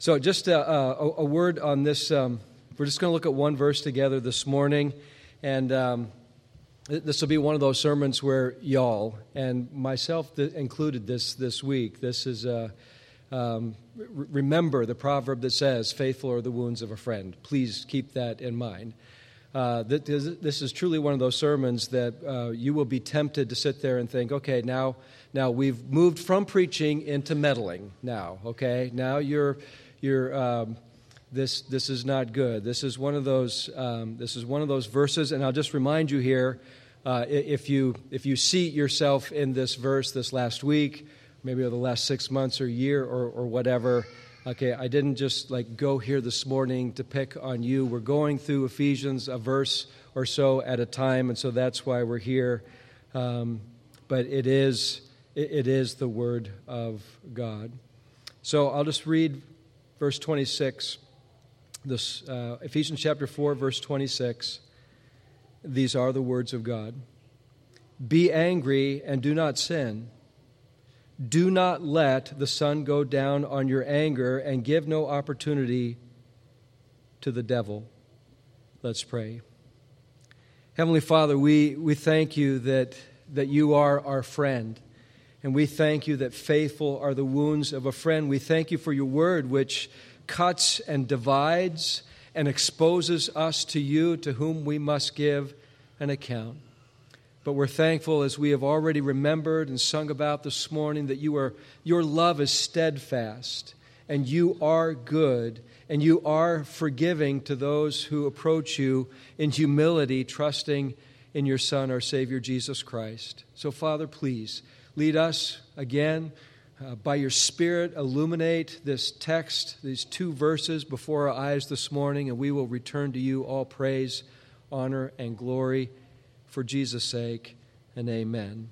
So just a word on this. We're just going to look at one verse together this morning, and this will be one of those sermons where y'all, and myself included this week, this is, remember the proverb that says, faithful are the wounds of a friend. Please keep that in mind. This is truly one of those sermons that you will be tempted to sit there and think, okay, now we've moved from preaching into meddling now, okay? Now this is not good. This is one of those verses, and I'll just remind you here, if you see yourself in this verse this last week, maybe over the last 6 months or year or whatever, okay, I didn't just go here this morning to pick on you. We're going through Ephesians a verse or so at a time, and so that's why we're here. But it is the Word of God. So I'll just read verse 26, this Ephesians chapter 4, verse 26. These are the words of God. Be angry and do not sin. Do not let the sun go down on your anger, and give no opportunity to the devil. Let's pray. Heavenly Father, we thank you that you are our friend. And we thank you that faithful are the wounds of a friend. We thank you for your word, which cuts and divides and exposes us to you, to whom we must give an account. But we're thankful, as we have already remembered and sung about this morning, that your love is steadfast, and you are good, and you are forgiving to those who approach you in humility, trusting in your Son, our Savior, Jesus Christ. So, Father, please lead us again by your Spirit. Illuminate this text, these two verses before our eyes this morning, and we will return to you all praise, honor, and glory for Jesus' sake, and amen.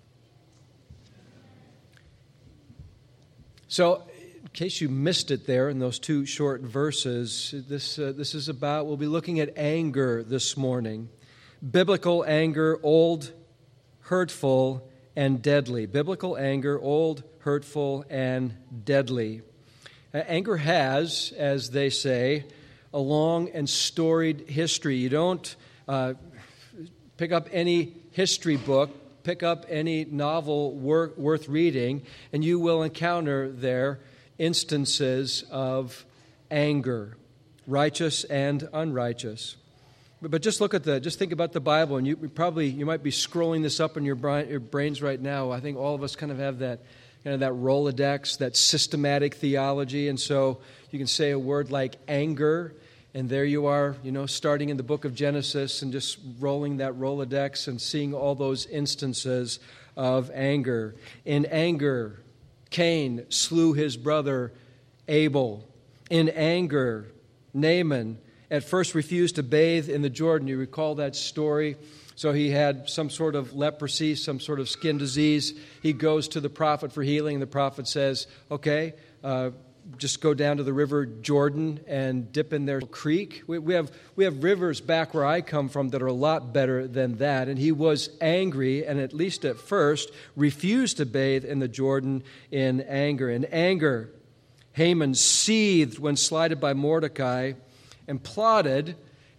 So, in case you missed it there in those two short verses, this is about, we'll be looking at anger this morning. Biblical anger, old, hurtful, and deadly. Biblical anger, old, hurtful, and deadly. Anger has, as they say, a long and storied history. You don't pick up any history book, pick up any novel worth reading, and you will encounter there instances of anger, righteous and unrighteous. But just think about the Bible, and you might be scrolling this up in your brains right now. I think all of us kind of have that Rolodex, that systematic theology, and so you can say a word like anger, and there you are, starting in the book of Genesis and just rolling that Rolodex and seeing all those instances of anger. In anger, Cain slew his brother Abel. In anger, Naaman at first refused to bathe in the Jordan. You recall that story? So he had some sort of leprosy, some sort of skin disease. He goes to the prophet for healing, and the prophet says, okay, just go down to the river Jordan and dip in their creek. We have rivers back where I come from that are a lot better than that. And he was angry, and at least at first, refused to bathe in the Jordan in anger. In anger, Haman seethed when slighted by Mordecai, and plotted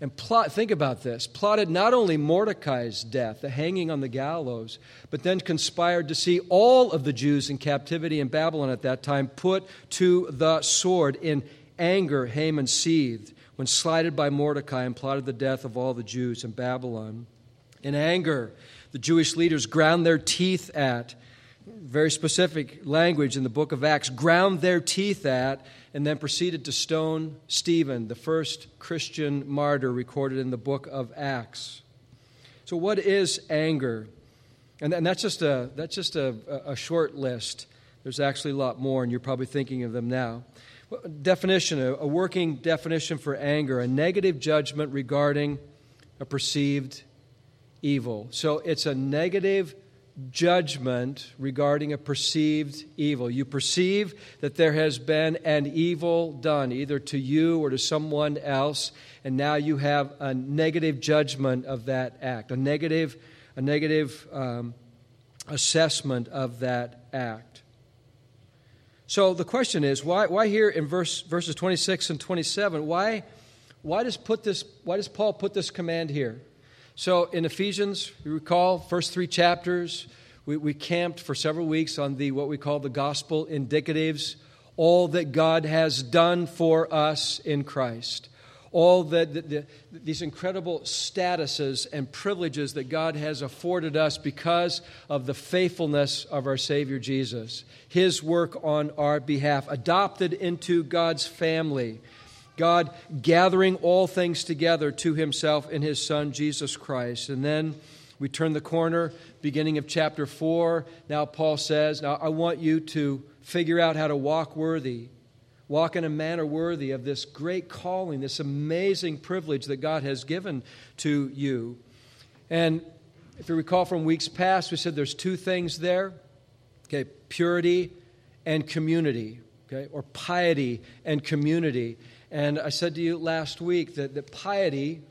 not only Mordecai's death, the hanging on the gallows, but then conspired to see all of the Jews in captivity in Babylon at that time put to the sword. In anger, Haman seethed when slighted by Mordecai and plotted the death of all the Jews in Babylon. In anger, the Jewish leaders ground their teeth at, very specific language in the book of Acts, ground their teeth at, and then proceeded to stone Stephen, the first Christian martyr recorded in the book of Acts. So what is anger? And that's just a short list. There's actually a lot more, and you're probably thinking of them now. Definition, a working definition for anger, a negative judgment regarding a perceived evil. So it's a negative judgment regarding a perceived evil. You perceive that there has been an evil done, either to you or to someone else, and now you have a negative judgment of that act, a negative assessment of that act. So the question is, why here in verses 26 and 27, why does Paul put this command here? So in Ephesians, you recall, first 3 chapters, we camped for several weeks on what we call the gospel indicatives, all that God has done for us in Christ, all these incredible statuses and privileges that God has afforded us because of the faithfulness of our Savior Jesus, His work on our behalf, adopted into God's family, God gathering all things together to Himself in His Son, Jesus Christ. And then we turn the corner, beginning of chapter 4. Now Paul says, now I want you to figure out how to walk in a manner worthy of this great calling, this amazing privilege that God has given to you. And if you recall from weeks past, we said there's 2 things there, okay, purity and community, okay, or piety and community. And I said to you last week that piety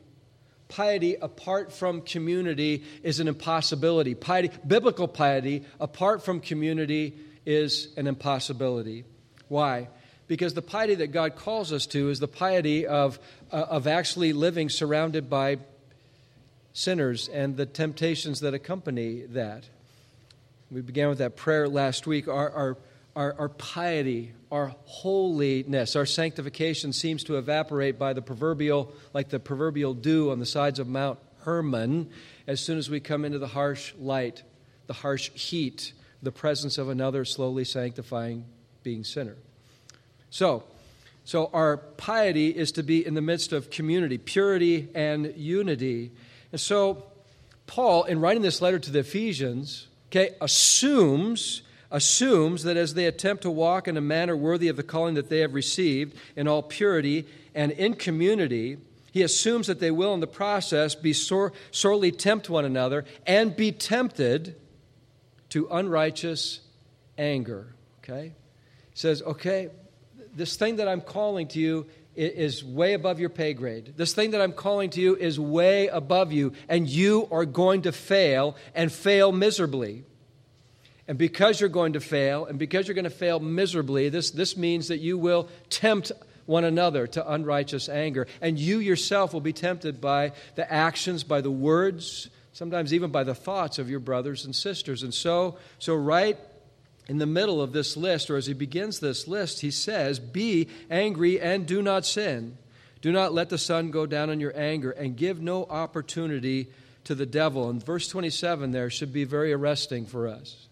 apart from community is an impossibility. Biblical piety apart from community is an impossibility. Why? Because the piety that God calls us to is the piety of actually living surrounded by sinners and the temptations that accompany that. We began with that prayer last week. Our piety, our holiness, our sanctification seems to evaporate by like the proverbial dew on the sides of Mount Hermon as soon as we come into the harsh light, the harsh heat, the presence of another slowly sanctifying being sinner. So our piety is to be in the midst of community, purity and unity. And so Paul, in writing this letter to the Ephesians, assumes that as they attempt to walk in a manner worthy of the calling that they have received in all purity and in community, he assumes that they will in the process be sorely tempt one another and be tempted to unrighteous anger. Okay? He says, okay, this thing that I'm calling to you is way above your pay grade. This thing that I'm calling to you is way above you, and you are going to fail and fail miserably. And because you're going to fail, and because you're going to fail miserably, this means that you will tempt one another to unrighteous anger. And you yourself will be tempted by the actions, by the words, sometimes even by the thoughts of your brothers and sisters. And so right in the middle of this list, or as he begins this list, he says, be angry and do not sin. Do not let the sun go down in your anger, and give no opportunity to the devil. And verse 27 there should be very arresting for us.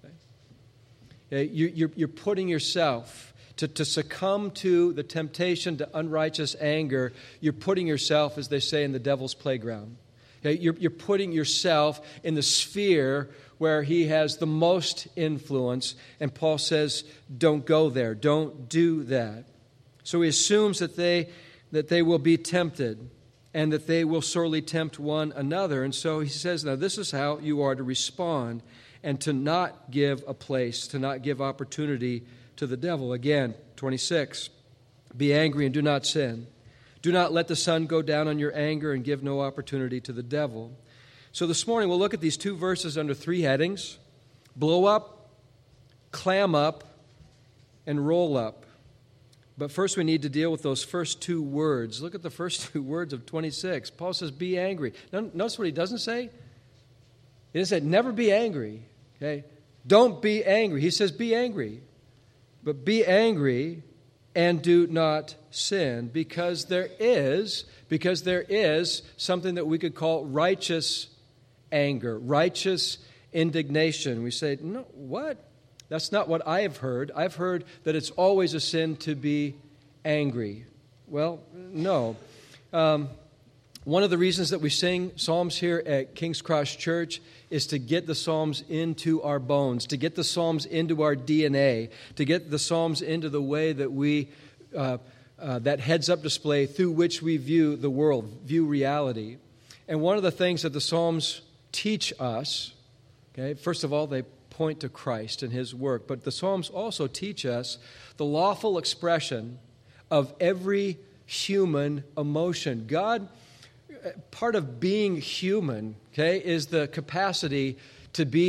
You're putting yourself to succumb to the temptation to unrighteous anger. You're putting yourself, as they say, in the devil's playground. You're putting yourself in the sphere where he has the most influence. And Paul says, don't go there. Don't do that. So he assumes that they will be tempted and that they will sorely tempt one another. And so he says, now this is how you are to respond and to not give a place, to not give opportunity to the devil. Again, 26, be angry and do not sin. Do not let the sun go down on your anger, and give no opportunity to the devil. So this morning we'll look at these 2 verses under 3 headings: blow up, clam up, and roll up. But first we need to deal with those first 2 words. Look at the first 2 words of 26. Paul says, be angry. Now, notice what he doesn't say. He doesn't say, never be angry. Okay? Don't be angry. He says, be angry. But be angry and do not sin, because there is something that we could call righteous anger, righteous indignation. We say, no, what? That's not what I have heard. I've heard that it's always a sin to be angry. Well, no. One of the reasons that we sing psalms here at King's Cross Church is to get the psalms into our bones, to get the psalms into our DNA, to get the psalms into the way that we, that heads-up display through which we view the world, view reality. And one of the things that the psalms teach us, okay, first of all, they point to Christ and His work, but the psalms also teach us the lawful expression of every human emotion. God, part of being human, okay, is the capacity to be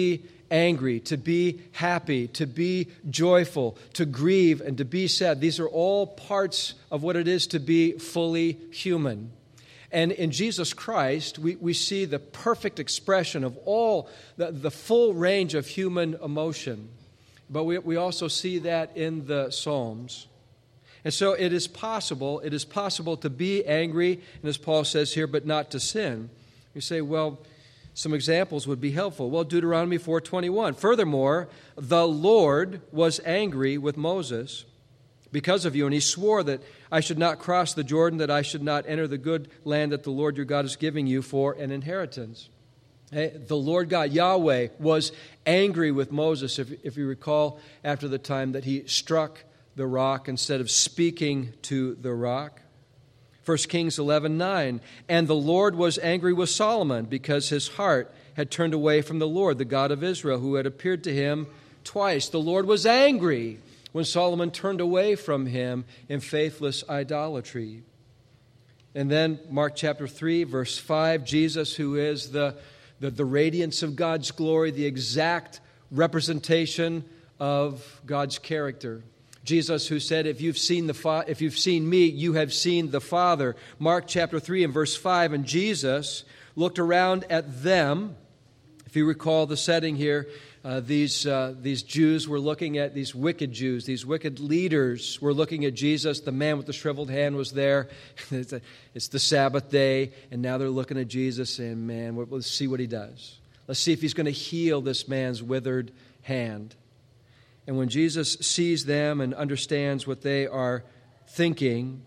angry, to be happy, to be joyful, to grieve, and to be sad. These are all parts of what it is to be fully human. And in Jesus Christ, we see the perfect expression of all the full range of human emotion. But we also see that in the Psalms. And so it is possible to be angry, and as Paul says here, but not to sin. You say, well, some examples would be helpful. Well, Deuteronomy 4:21. Furthermore, the Lord was angry with Moses because of you, and he swore that I should not cross the Jordan, that I should not enter the good land that the Lord your God is giving you for an inheritance. The Lord God, Yahweh, was angry with Moses, if you recall, after the time that he struck the rock instead of speaking to the rock. 1 Kings 11:9, and the Lord was angry with Solomon because his heart had turned away from the Lord, the God of Israel, who had appeared to him twice. The Lord was angry when Solomon turned away from him in faithless idolatry. And then Mark chapter 3, verse 5, Jesus, who is the radiance of God's glory, the exact representation of God's character. Jesus, who said, if you've seen me, you have seen the Father. Mark chapter 3 and verse 5, and Jesus looked around at them. If you recall the setting here, these Jews were looking at these wicked Jews, these wicked leaders were looking at Jesus. The man with the shriveled hand was there. It's the Sabbath day, and now they're looking at Jesus saying, man, let's see what he does. Let's see if he's going to heal this man's withered hand. And when Jesus sees them and understands what they are thinking,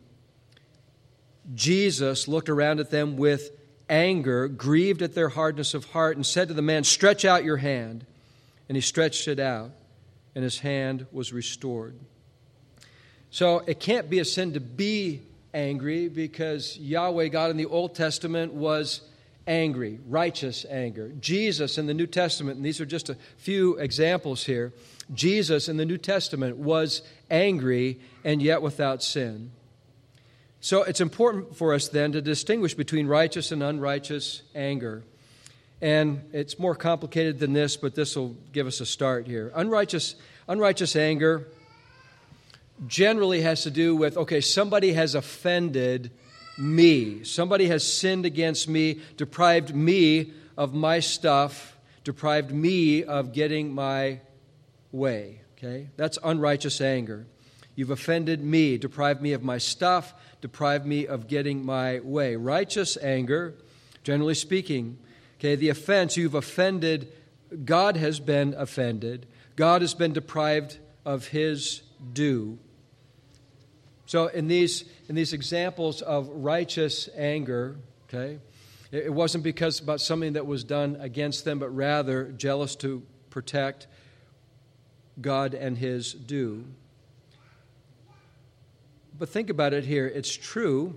Jesus looked around at them with anger, grieved at their hardness of heart, and said to the man, stretch out your hand. And he stretched it out, and his hand was restored. So it can't be a sin to be angry, because Yahweh God in the Old Testament was angry, righteous anger. Jesus in the New Testament, and these are just a few examples here, Jesus in the New Testament was angry and yet without sin. So it's important for us then to distinguish between righteous and unrighteous anger. And it's more complicated than this, but this will give us a start here. Unrighteous anger generally has to do with, okay, somebody has offended me. Somebody has sinned against me, deprived me of my stuff, deprived me of getting my way. Okay? That's unrighteous anger. You've offended me, deprived me of my stuff, deprived me of getting my way. Righteous anger, generally speaking, okay, the offense, you've offended, God has been offended. God has been deprived of his due. So in these examples of righteous anger, okay, it wasn't because about something that was done against them, but rather jealous to protect God and his due. But think about it here. It's true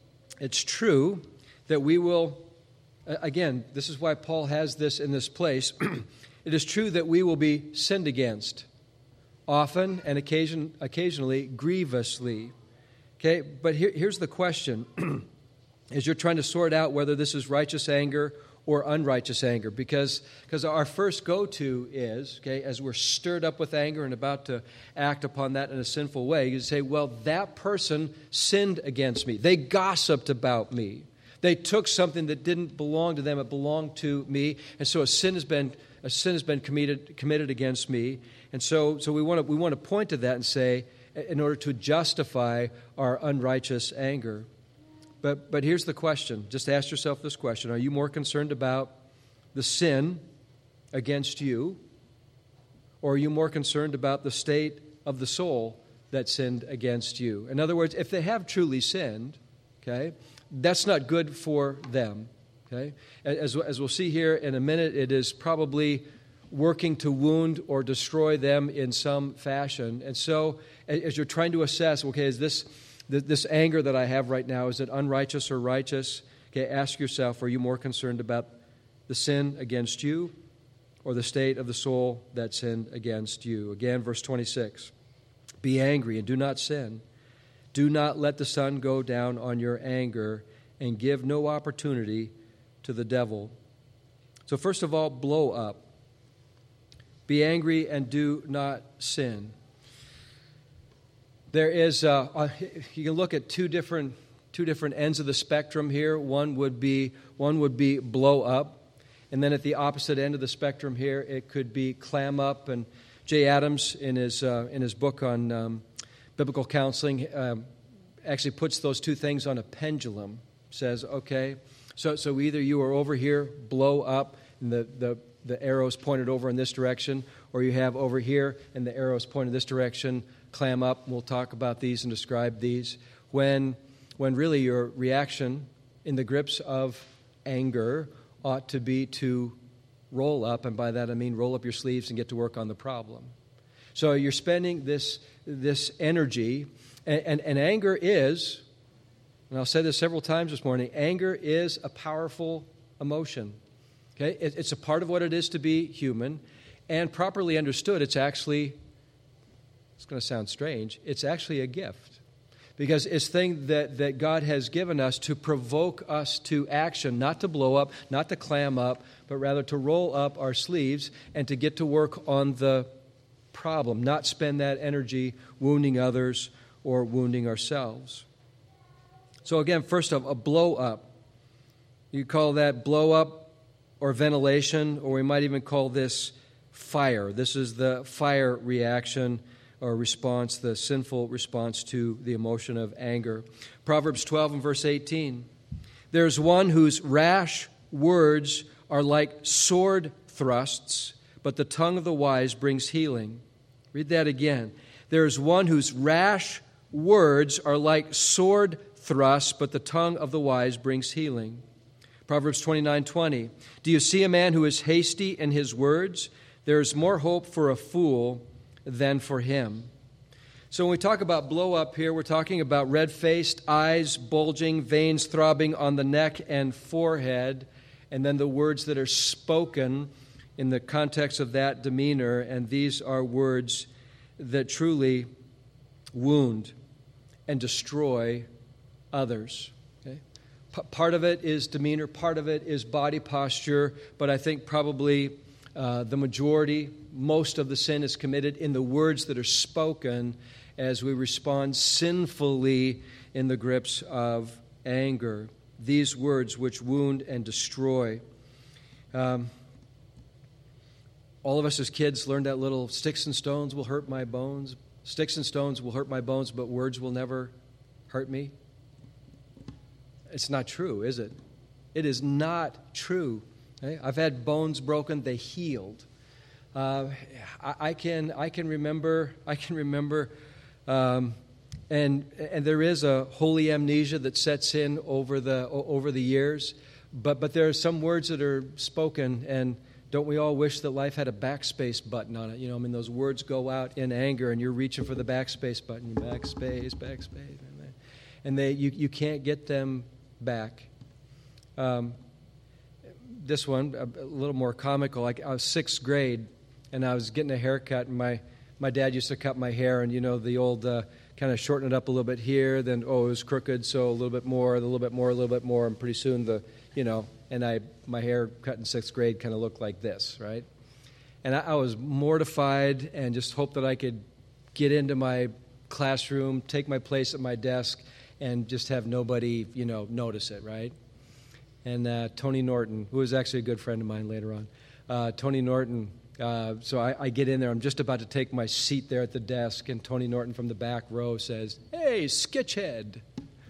that we will, again, this is why Paul has this in this place. It is true that we will be sinned against, often and occasionally grievously. Okay, but here's the question. As you're trying to sort out whether this is righteous anger or unrighteous anger, because our first go-to is, okay, as we're stirred up with anger and about to act upon that in a sinful way, you say, well, that person sinned against me. They gossiped about me. They took something that didn't belong to them, it belonged to me, and so a sin has been committed against me. And so we want to point to that and say, in order to justify our unrighteous anger. But here's the question. Just ask yourself this question. Are you more concerned about the sin against you, or are you more concerned about the state of the soul that sinned against you? In other words, if they have truly sinned, okay, that's not good for them. Okay? As we'll see here in a minute, it is probably working to wound or destroy them in some fashion. And so as you're trying to assess, okay, is this anger that I have right now, is it unrighteous or righteous? Okay, ask yourself, are you more concerned about the sin against you or the state of the soul that sinned against you? Again, verse 26, be angry and do not sin. Do not let the sun go down on your anger, and give no opportunity to the devil. So first of all, blow up. Be angry and do not sin. There is, you can look at two different ends of the spectrum here. One would be blow up, and then at the opposite end of the spectrum here, it could be clam up. And Jay Adams, in his book on biblical counseling, actually puts those two things on a pendulum. Says, okay, so either you are over here, blow up, and the arrow's pointed over in this direction, or you have over here, and the arrow's pointed this direction, clam up. We'll talk about these and describe these. When really your reaction in the grips of anger ought to be to roll up, and by that I mean roll up your sleeves and get to work on the problem. So you're spending this energy, and anger is, and I'll say this several times this morning, anger is a powerful emotion. Okay, it's a part of what it is to be human, and properly understood, it's going to sound strange, it's actually a gift. Because it's a thing that God has given us to provoke us to action, not to blow up, not to clam up, but rather to roll up our sleeves and to get to work on the problem, not spend that energy wounding others or wounding ourselves. So again, first off, a blow up. You call that blow up or ventilation, or we might even call this fire. This is the fire reaction or response, the sinful response to the emotion of anger. Proverbs 12 and verse 18. There's one whose rash words are like sword thrusts, but the tongue of the wise brings healing. Read that again. There's one whose rash words are like sword thrusts, but the tongue of the wise brings healing. Proverbs 29:20. Do you see a man who is hasty in his words? There is more hope for a fool than for him. So when we talk about blow up here, we're talking about red-faced, eyes bulging, veins throbbing on the neck and forehead, and then the words that are spoken in the context of that demeanor, and these are words that truly wound and destroy others. Okay? Part of it is demeanor, part of it is body posture, but I think probably the majority, most of the sin is committed in the words that are spoken as we respond sinfully in the grips of anger. These words which wound and destroy. All of us as kids learned that little sticks and stones will hurt my bones. Sticks and stones will hurt my bones, but words will never hurt me. It's not true, is it? It is not true. Okay? I've had bones broken; they healed. I can remember, and there is a holy amnesia that sets in over the years. But there are some words that are spoken, and don't we all wish that life had a backspace button on it? You know, I mean, those words go out in anger, and you're reaching for the backspace button. Backspace, and you can't get them back. This one, a little more comical. Like I was 6th grade, and I was getting a haircut, and my dad used to cut my hair, and you know the old kind of shorten it up a little bit here, then it was crooked, so a little bit more, and pretty soon my hair cut in 6th grade kind of looked like this, right? And I was mortified and just hoped that I could get into my classroom, take my place at my desk, and just have nobody, notice it, right? And Tony Norton, who was actually a good friend of mine later on, Tony Norton, so I get in there, I'm just about to take my seat there at the desk, and Tony Norton from the back row says, "Hey, sketchhead."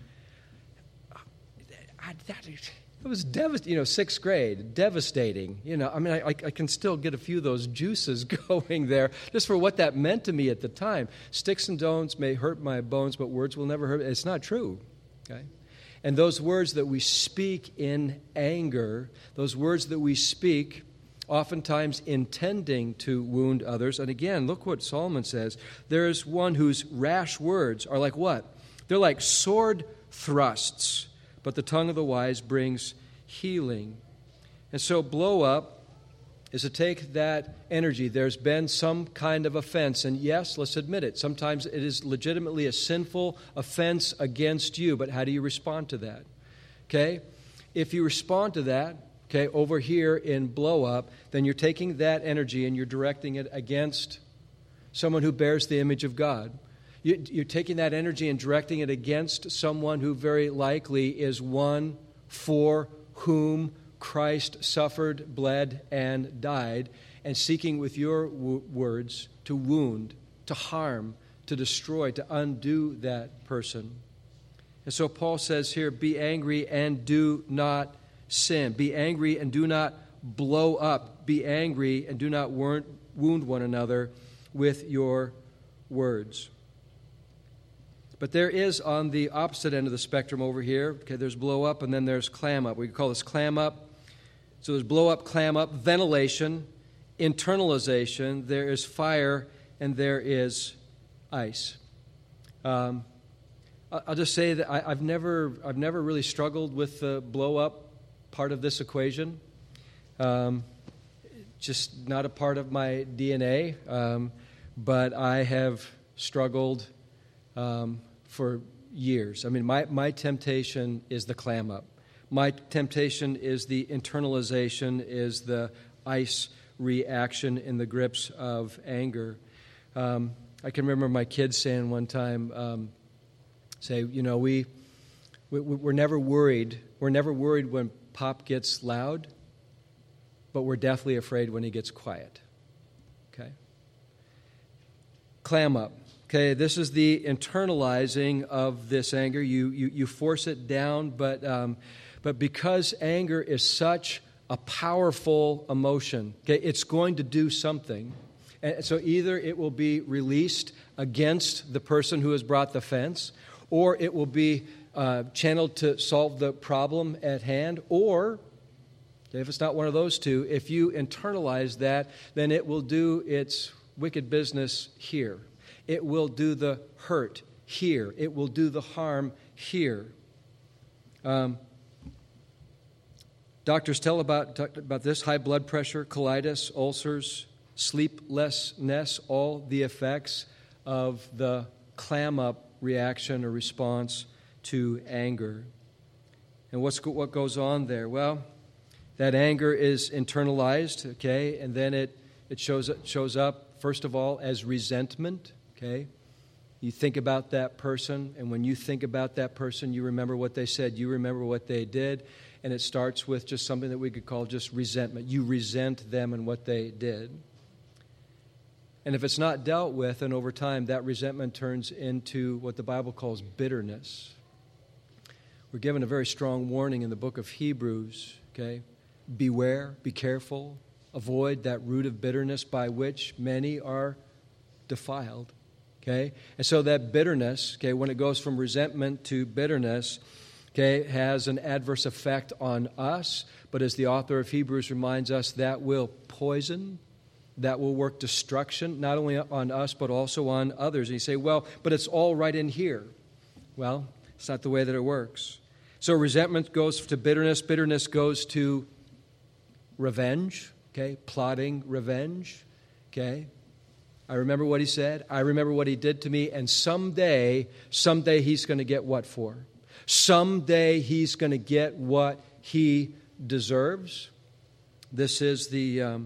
It was devastating, 6th grade, devastating. I can still get a few of those juices going there just for what that meant to me at the time. Sticks and stones may hurt my bones, but words will never hurt. It's not true, okay? And those words that we speak in anger, those words that we speak oftentimes intending to wound others. And again, look what Solomon says. There is one whose rash words are like what? They're like sword thrusts, but the tongue of the wise brings healing. And so blow up is to take that energy. There's been some kind of offense, and yes, let's admit it. Sometimes it is legitimately a sinful offense against you, but how do you respond to that? Okay? If you respond to that okay, over here in blow up, then you're taking that energy and you're directing it against someone who bears the image of God. You're taking that energy and directing it against someone who very likely is one for whom Christ suffered, bled, and died, and seeking with your words to wound, to harm, to destroy, to undo that person. And so Paul says here, be angry and do not sin. Be angry and do not blow up. Be angry and do not wound one another with your words. But there is on the opposite end of the spectrum over here, okay, there's blow up and then there's clam up. We call this clam up. So there's blow up, clam up, ventilation, internalization, there is fire, and there is ice. I'll just say that I've never really struggled with the blow up part of this equation. Just not a part of my DNA, but I have struggled for years. I mean, my temptation is the clam up. My temptation is the internalization, is the ice reaction in the grips of anger. I can remember my kids saying one time, we're never worried. We're never worried when Pop gets loud, but we're deathly afraid when he gets quiet. Okay? Clam up. Okay, this is the internalizing of this anger. You force it down, but because anger is such a powerful emotion, okay, it's going to do something. And so either it will be released against the person who has brought the offense, or it will be channeled to solve the problem at hand, or if it's not one of those two, if you internalize that, then it will do its wicked business here. It will do the hurt here. It will do the harm here. Doctors tell about this: high blood pressure, colitis, ulcers, sleeplessness, all the effects of the clam-up reaction or response to anger. And what goes on there? Well, that anger is internalized, okay, and then it shows up, first of all, as resentment. Okay, you think about that person, and when you think about that person, you remember what they said, you remember what they did, and it starts with just something that we could call just resentment. You resent them and what they did. And if it's not dealt with, and over time, that resentment turns into what the Bible calls bitterness. We're given a very strong warning in the book of Hebrews, okay? Beware, be careful, avoid that root of bitterness by which many are defiled. Okay? And so that bitterness, okay, when it goes from resentment to bitterness, okay, has an adverse effect on us. But as the author of Hebrews reminds us, that will poison, that will work destruction, not only on us, but also on others. And you say, well, but it's all right in here. Well, it's not the way that it works. So resentment goes to bitterness. Bitterness goes to revenge, okay, plotting revenge, okay. I remember what he said. I remember what he did to me. And someday he's going to get what for? Someday he's going to get what he deserves. This is the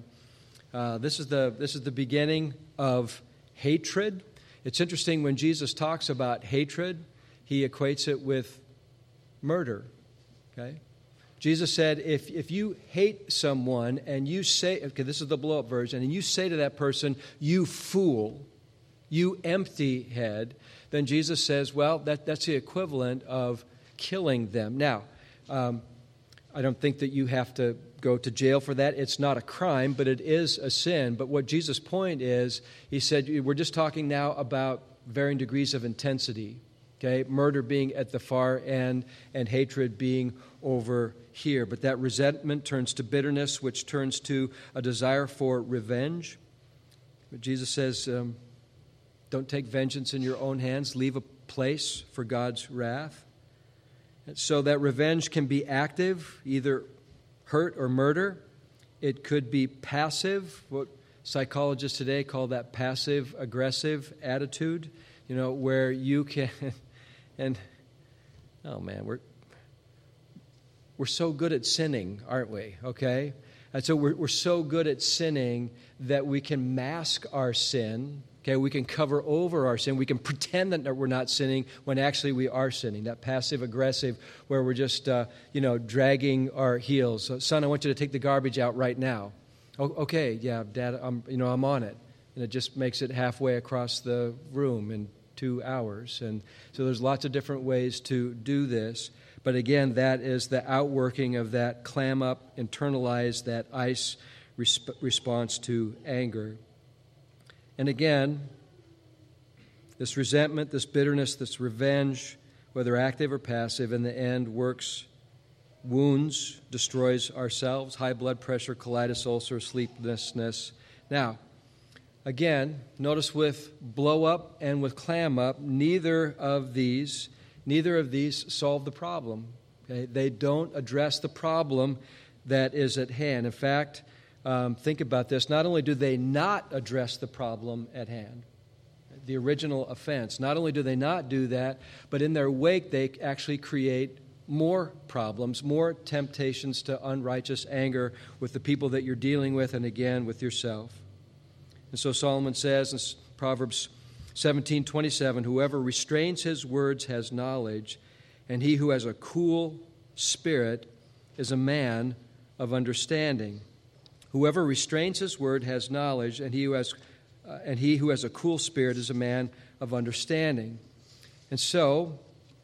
beginning of hatred. It's interesting when Jesus talks about hatred, he equates it with murder. Okay. Jesus said, if you hate someone and you say, okay, this is the blow-up version, and you say to that person, you fool, you empty head, then Jesus says, well, that's the equivalent of killing them. Now, I don't think that you have to go to jail for that. It's not a crime, but it is a sin. But what Jesus' point is, he said, we're just talking now about varying degrees of intensity. Okay, murder being at the far end and hatred being over here. But that resentment turns to bitterness, which turns to a desire for revenge. But Jesus says, don't take vengeance in your own hands. Leave a place for God's wrath. And so that revenge can be active, either hurt or murder. It could be passive, what psychologists today call that passive-aggressive attitude, where you can... And, oh man, we're we're so good at sinning, aren't we? Okay? And so we're so good at sinning that we can mask our sin. Okay, we can cover over our sin. We can pretend that we're not sinning when actually we are sinning. That passive-aggressive where we're just, dragging our heels. So, son, I want you to take the garbage out right now. Oh, okay, yeah, Dad, I'm on it. And it just makes it halfway across the room in 2 hours. And so there's lots of different ways to do this. But again, that is the outworking of that clam up, internalize that ice response to anger. And again, this resentment, this bitterness, this revenge, whether active or passive, in the end works wounds, destroys ourselves, high blood pressure, colitis, ulcer, sleeplessness. Now, again, notice with blow up and with clam up, neither of these solve the problem. Okay? They don't address the problem that is at hand. In fact, think about this. Not only do they not address the problem at hand, the original offense, not only do they not do that, but in their wake they actually create more problems, more temptations to unrighteous anger with the people that you're dealing with and again with yourself. And so Solomon says in Proverbs 17:27, whoever restrains his words has knowledge, and he who has a cool spirit is a man of understanding. Whoever restrains his word has knowledge, and he who has a cool spirit is a man of understanding. And so,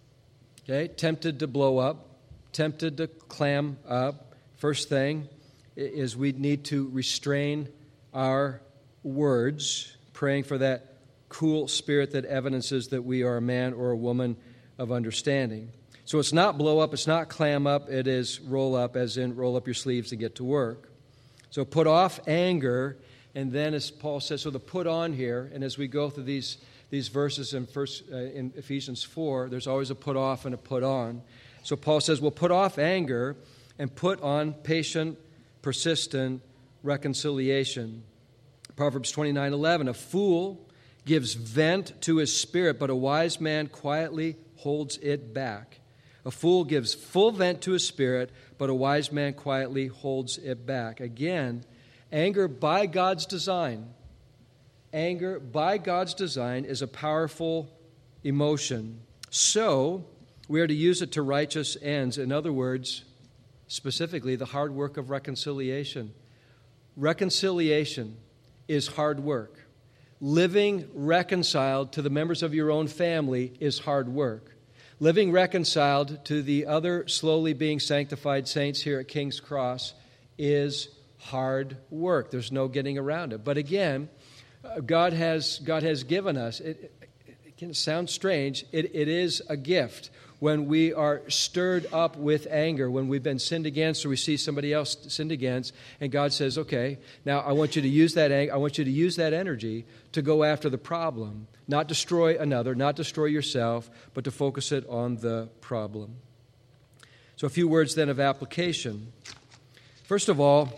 tempted to blow up, tempted to clam up. First thing is we need to restrain our words, praying for that cool spirit that evidences that we are a man or a woman of understanding. So it's not blow up, it's not clam up, it is roll up, as in roll up your sleeves and get to work. So put off anger, and then as Paul says, so the put on here, and as we go through these verses in Ephesians 4, there's always a put off and a put on. So Paul says, well, put off anger and put on patient, persistent reconciliation. Proverbs 29:11, a fool gives vent to his spirit, but a wise man quietly holds it back. A fool gives full vent to his spirit, but a wise man quietly holds it back. Again, anger by God's design. Anger by God's design is a powerful emotion. So, we are to use it to righteous ends. In other words, specifically, the hard work of reconciliation. Reconciliation is hard work. Living reconciled to the members of your own family is hard work. Living reconciled to the other slowly being sanctified saints here at King's Cross is hard work. There's no getting around it. But again, God has given us, it can sound strange, it is a gift. When we are stirred up with anger, when we've been sinned against or we see somebody else sinned against, and God says, okay, now I want you to use that anger, I want you to use that energy to go after the problem, not destroy another, not destroy yourself, but to focus it on the problem. So a few words then of application. First of all,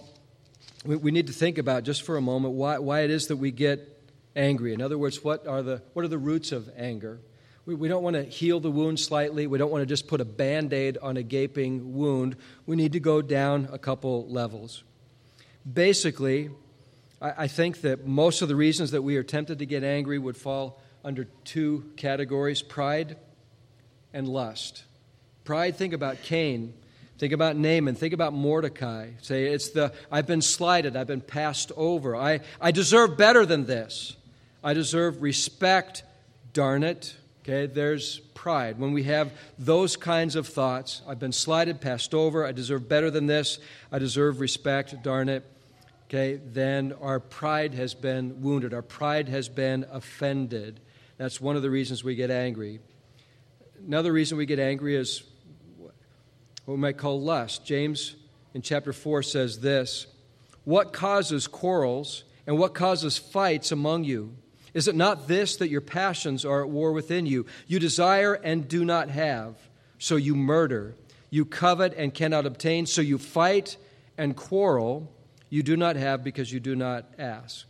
we need to think about just for a moment why it is that we get angry. In other words, what are the roots of anger? We don't want to heal the wound slightly. We don't want to just put a Band-Aid on a gaping wound. We need to go down a couple levels. Basically, I think that most of the reasons that we are tempted to get angry would fall under two categories: pride and lust. Pride, think about Cain. Think about Naaman. Think about Mordecai. Say, I've been slighted. I've been passed over. I deserve better than this. I deserve respect, darn it. Okay, there's pride. When we have those kinds of thoughts, I've been slighted, passed over, I deserve better than this, I deserve respect, darn it, okay, then our pride has been wounded. Our pride has been offended. That's one of the reasons we get angry. Another reason we get angry is what we might call lust. James in chapter 4 says this, "What causes quarrels and what causes fights among you? Is it not this, that your passions are at war within you? You desire and do not have, so you murder. You covet and cannot obtain, so you fight and quarrel. You do not have because you do not ask."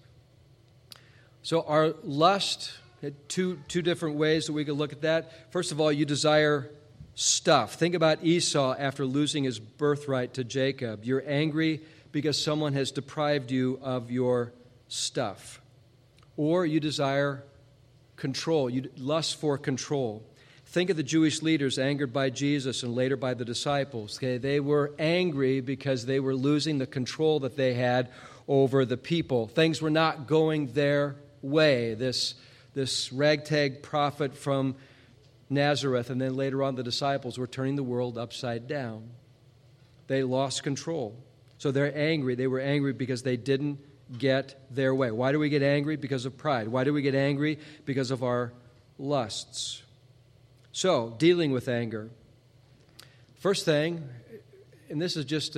So our lust, two different ways that we can look at that. First of all, you desire stuff. Think about Esau after losing his birthright to Jacob. You're angry because someone has deprived you of your stuff. Or you desire control. You lust for control. Think of the Jewish leaders angered by Jesus and later by the disciples. Okay? They were angry because they were losing the control that they had over the people. Things were not going their way. This ragtag prophet from Nazareth, and then later on the disciples, were turning the world upside down. They lost control. So they're angry. They were angry because they didn't get their way. Why do we get angry? Because of pride. Why do we get angry? Because of our lusts. So, dealing with anger. First thing, and this is just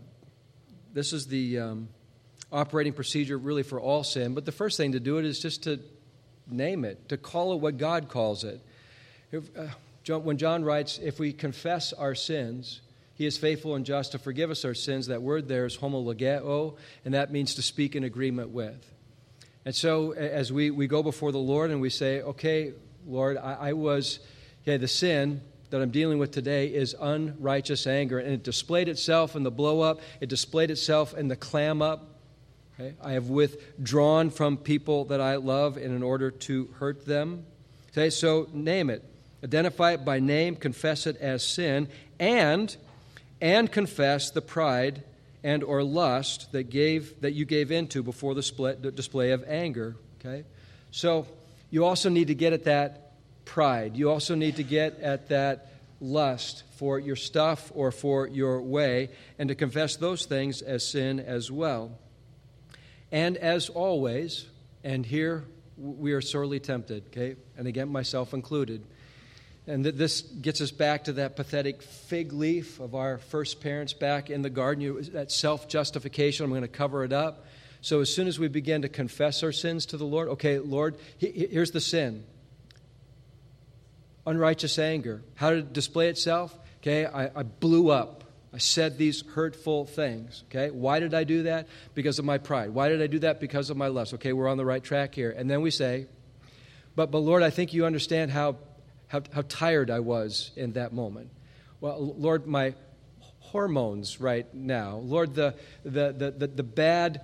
the operating procedure really for all sin, but the first thing to do it is just to name it, to call it what God calls it. When John writes, if we confess our sins, He is faithful and just to forgive us our sins. That word there is homologeo, and that means to speak in agreement with. And so as we go before the Lord and we say, okay, Lord, the sin that I'm dealing with today is unrighteous anger, and it displayed itself in the blow up, it displayed itself in the clam up. Okay? I have withdrawn from people that I love in order to hurt them. Okay, so name it. Identify it by name, confess it as sin, and confess the pride and or lust that you gave into before the display of anger. Okay? So you also need to get at that pride. You also need to get at that lust for your stuff or for your way, and to confess those things as sin as well. And as always, and here we are sorely tempted, okay? And again, myself included. And this gets us back to that pathetic fig leaf of our first parents back in the garden. That self-justification, I'm going to cover it up. So as soon as we begin to confess our sins to the Lord, okay, Lord, here's the sin. Unrighteous anger. How did it display itself? Okay, I blew up. I said these hurtful things. Okay, why did I do that? Because of my pride. Why did I do that? Because of my lust. Okay, we're on the right track here. And then we say, but Lord, I think you understand how tired I was in that moment. Well, Lord, my hormones right now. Lord, the bad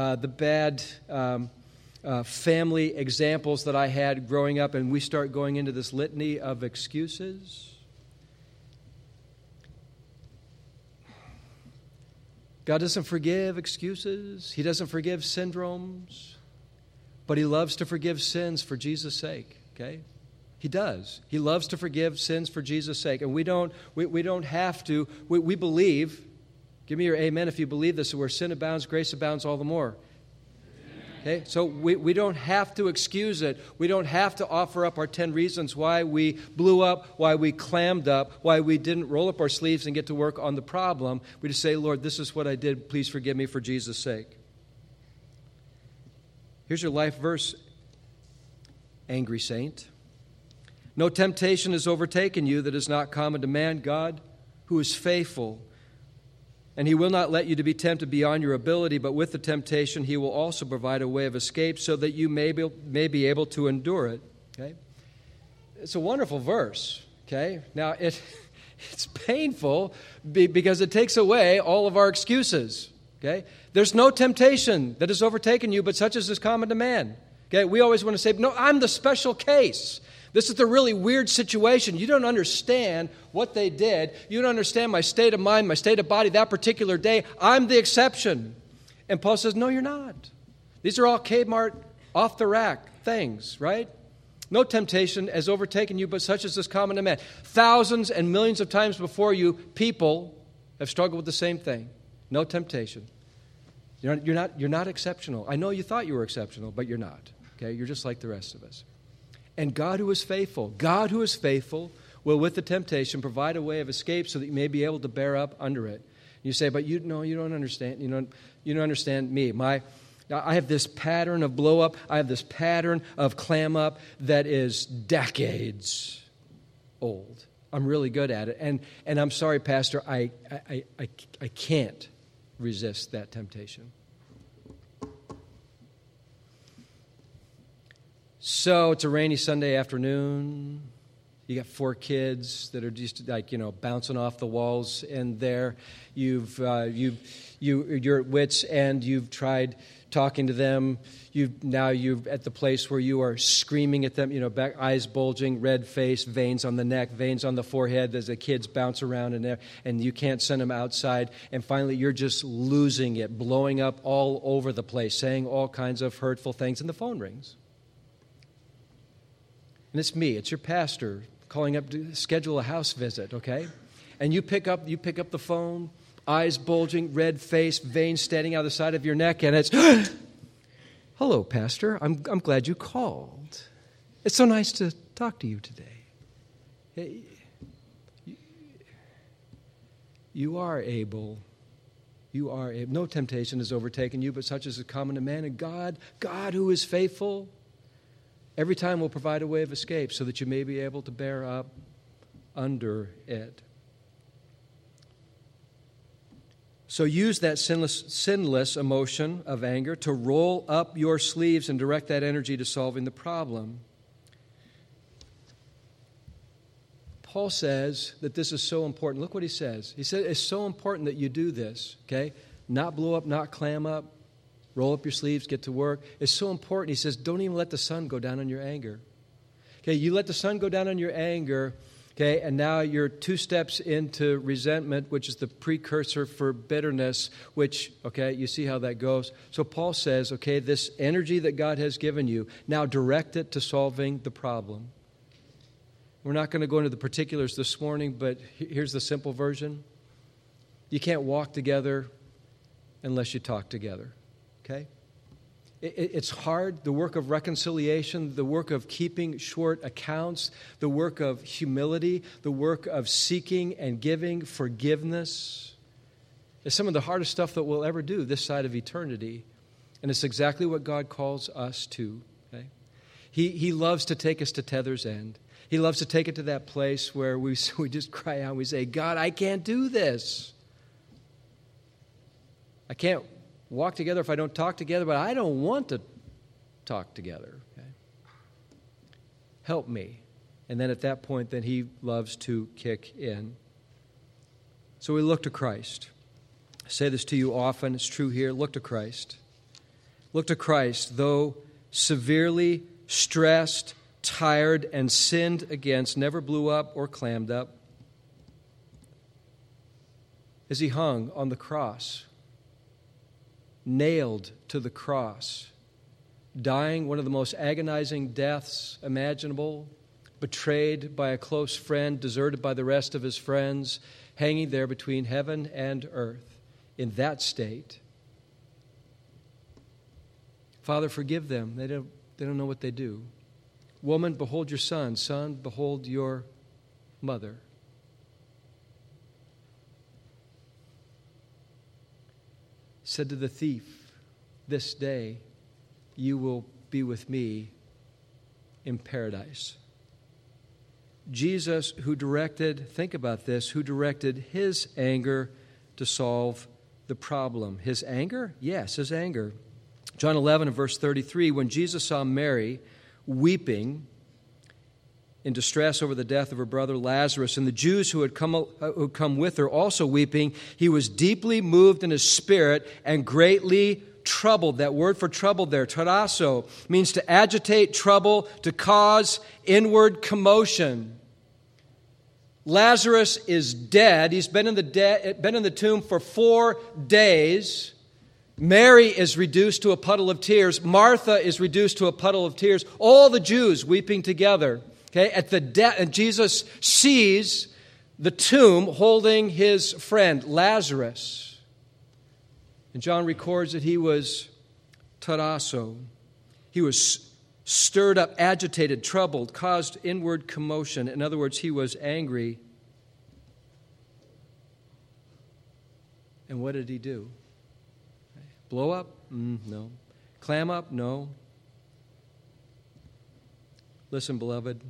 family examples that I had growing up, and we start going into this litany of excuses. God doesn't forgive excuses. He doesn't forgive syndromes. But He loves to forgive sins for Jesus' sake, okay? He does. He loves to forgive sins for Jesus' sake. And we don't have to. We believe. Give me your amen if you believe this. Where sin abounds, grace abounds all the more. Okay? So we don't have to excuse it. We don't have to offer up our 10 reasons why we blew up, why we clammed up, why we didn't roll up our sleeves and get to work on the problem. We just say, Lord, this is what I did. Please forgive me for Jesus' sake. Here's your life verse, angry saint. No temptation has overtaken you that is not common to man. God, who is faithful, and He will not let you to be tempted beyond your ability, but with the temptation He will also provide a way of escape so that you may be able to endure it. Okay? It's a wonderful verse. Okay? Now, it's painful because it takes away all of our excuses. Okay? There's no temptation that has overtaken you, but such as is common to man. Okay? We always want to say, no, I'm the special case. This is the really weird situation. You don't understand what they did. You don't understand my state of mind, my state of body that particular day. I'm the exception. And Paul says, no, you're not. These are all Kmart off-the-rack things, right? No temptation has overtaken you, but such as is common to man. Thousands and millions of times before you, people have struggled with the same thing. No temptation. You're not exceptional. I know you thought you were exceptional, but you're not. Okay? You're just like the rest of us. And God who is faithful will with the temptation provide a way of escape so that you may be able to bear up under it. You say, but you don't understand. You don't understand me. I have this pattern of blow up. I have this pattern of clam up that is decades old. I'm really good at it. And I'm sorry, Pastor, I can't resist that temptation. So it's a rainy Sunday afternoon. You got 4 kids that are just like, bouncing off the walls in there. You're at wits' end. You've tried talking to them. You're at the place where you are screaming at them, back, eyes bulging, red face, veins on the neck, veins on the forehead as the kids bounce around in there, and you can't send them outside. And finally, you're just losing it, blowing up all over the place, saying all kinds of hurtful things, and the phone rings. And it's me, it's your pastor, calling up to schedule a house visit, okay? And you pick up the phone, eyes bulging, red face, veins standing out the side of your neck, and it's, hello, Pastor. I'm glad you called. It's so nice to talk to you today. Hey, you are able. You are able. No temptation has overtaken you, but such as is common to man. And God who is faithful, every time will provide a way of escape so that you may be able to bear up under it. So use that sinless emotion of anger to roll up your sleeves and direct that energy to solving the problem. Paul says that this is so important. Look what he says. He said it's so important that you do this, okay? Not blow up, not clam up. Roll up your sleeves, get to work. It's so important. He says, don't even let the sun go down on your anger. Okay, you let the sun go down on your anger, okay, and now you're 2 steps into resentment, which is the precursor for bitterness, which, okay, you see how that goes. So Paul says, okay, this energy that God has given you, now direct it to solving the problem. We're not going to go into the particulars this morning, but here's the simple version. You can't walk together unless you talk together. Okay? It's hard, the work of reconciliation, the work of keeping short accounts, the work of humility, the work of seeking and giving forgiveness. It's some of the hardest stuff that we'll ever do this side of eternity. And it's exactly what God calls us to. Okay? He loves to take us to tether's end. He loves to take it to that place where we just cry out and we say, God, I can't do this. I can't walk together if I don't talk together, but I don't want to talk together. Okay? Help me. And then at that point, then he loves to kick in. So we look to Christ. I say this to you often. It's true here. Look to Christ. Look to Christ, though severely stressed, tired, and sinned against, never blew up or clammed up. As he hung on the cross, nailed to the cross, dying one of the most agonizing deaths imaginable, betrayed by a close friend, deserted by the rest of his friends, hanging there between heaven and earth in that state. Father, forgive them. They don't know what they do. Woman, behold your son. Son, behold your mother. Said to the thief, this day you will be with me in paradise. Jesus, think about this, who directed his anger to solve the problem. His anger? Yes, his anger. John 11 and verse 33, when Jesus saw Mary weeping in distress over the death of her brother Lazarus, and the Jews who had come with her also weeping, he was deeply moved in his spirit and greatly troubled. That word for troubled there, tarasso, means to agitate, trouble, to cause inward commotion. Lazarus is dead. He's been in the tomb for 4 days. Mary is reduced to a puddle of tears. Martha is reduced to a puddle of tears. All the Jews weeping together. Okay, and Jesus sees the tomb holding his friend Lazarus. And John records that he was tarasso. He was stirred up, agitated, troubled, caused inward commotion. In other words, he was angry. And what did he do? Blow up? No. Clam up? No. Listen, beloved.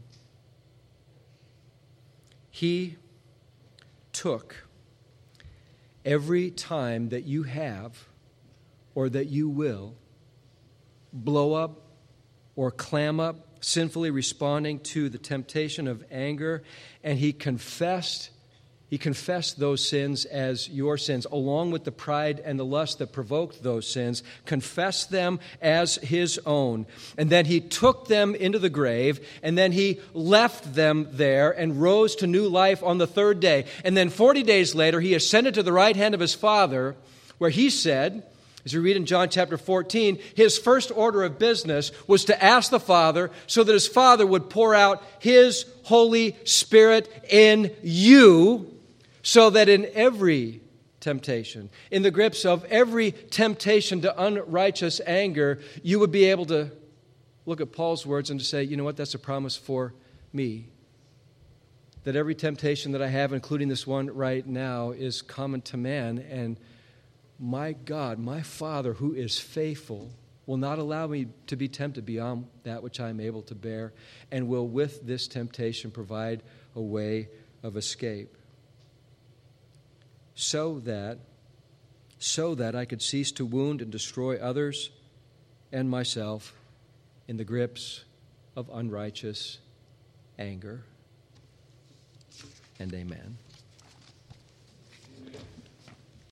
He took every time that you have or that you will blow up or clam up sinfully responding to the temptation of anger, and he confessed those sins as your sins, along with the pride and the lust that provoked those sins, confessed them as his own. And then he took them into the grave, and then he left them there and rose to new life on the third day. And then 40 days later, he ascended to the right hand of his Father, where he said, as we read in John chapter 14, his first order of business was to ask the Father so that his Father would pour out his Holy Spirit in you, so that in every temptation, in the grips of every temptation to unrighteous anger, you would be able to look at Paul's words and to say, you know what, that's a promise for me. That every temptation that I have, including this one right now, is common to man, and my God, my Father, who is faithful, will not allow me to be tempted beyond that which I am able to bear, and will with this temptation provide a way of escape. So that I could cease to wound and destroy others and myself in the grips of unrighteous anger. And amen.